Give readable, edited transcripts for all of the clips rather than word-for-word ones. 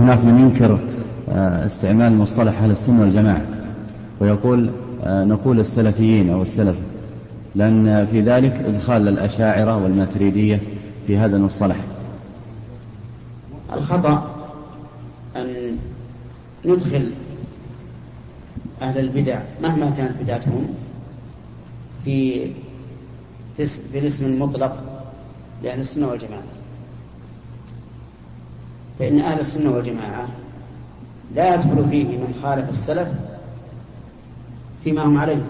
هناك من ينكر استعمال مصطلح أهل السنة والجماعة ويقول نقول السلفيين أو السلف، لأن في ذلك إدخال الأشاعرة والماتريدية في هذا المصطلح. الخطأ أن ندخل أهل البدع مهما كانت بدعتهم في الاسم المطلق لأهل السنة والجماعة، فإن أهل السنة والجماعة لا يدخل فيه من خالف السلف فيما هم عليه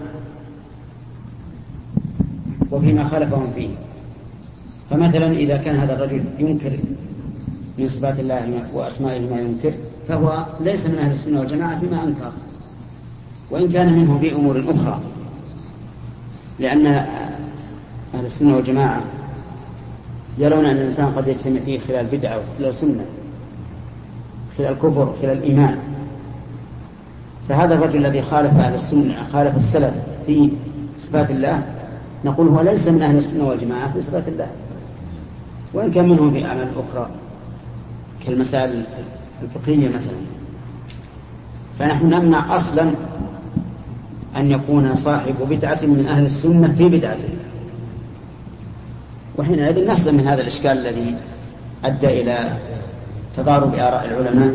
وفيما خالفهم فيه. فمثلا إذا كان هذا الرجل ينكر من صفات الله وأسمائه ما ينكر فهو ليس من أهل السنة والجماعة فيما أنكر، وإن كان منه بأمور أخرى، لأن أهل السنة والجماعة يرون أن الإنسان قد يجتمع فيه خلال بدعة وخلال سنة، خلال الكفر خلال الإيمان. فهذا الرجل الذي خالف أهل السنة خالف السلف في صفات الله نقول هو ليس من أهل السنة والجماعة في صفات الله، وإن كان منهم في أعمال أخرى كالمسائل الفقهية مثلا. فنحن نمنع أصلا أن يكون صاحب بدعة من أهل السنة في بدعته، وحينئذ نحذر من هذا الإشكال الذي أدى إلى تضارب آراء العلماء.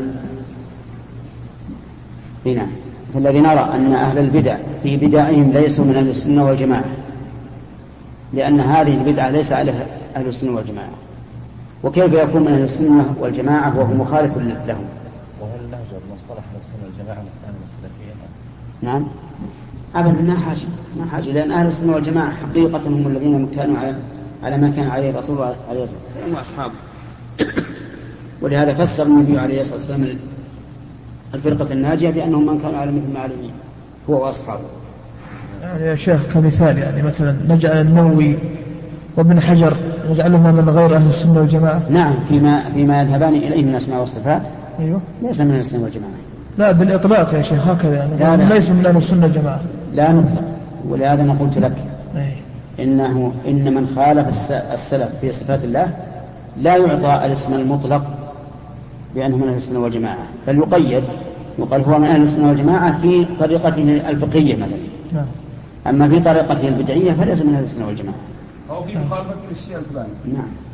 هنا فالذي نرى أن أهل البدع في بدعهم ليسوا من أهل السنة والجماعة، لأن هذه البدعة ليس عليها أهل السنة والجماعة، وكيف يكون من أهل السنة والجماعة وهو مخالف لهم؟ وهل نهج المصطلح أهل السنة والجماعة نستعمل السلفيين؟ نعم أبدا ما حاجة، لأن أهل السنة والجماعة حقيقة هم الذين كانوا على ما كان عليه الرسول عليه الصلاة والسلام وأصحابه. ولهذا فسر النبي عليه الصلاة والسلام الفرقة الناجية بأنهم من كانوا على مثل ما عليه هو وأصحابه. يعني يا شيخ كمثال، يعني مثلا نجعل النووي وابن حجر نجعلهما من غير أهل السنة والجماعة؟ نعم فيما يذهبان إليه من الأسماء والصفات. أيوه ليس من السنة والجماعة. لا بالإطلاق يا شيخ هكذا يعني ليس من أهل السنة والجماعة. لا نطلق، ولهذا أنا قلت لك إن من خالف السلف في صفات الله لا يعطى الاسم المطلق بأنه من أهل السنة والجماعة، بل يقال هو من أهل السنة والجماعة في طريقته الفقهية مثلا. نعم. أما في طريقته البدعية فليس من أهل السنة والجماعة. أو في مخالفة للشيء الفلاني. نعم.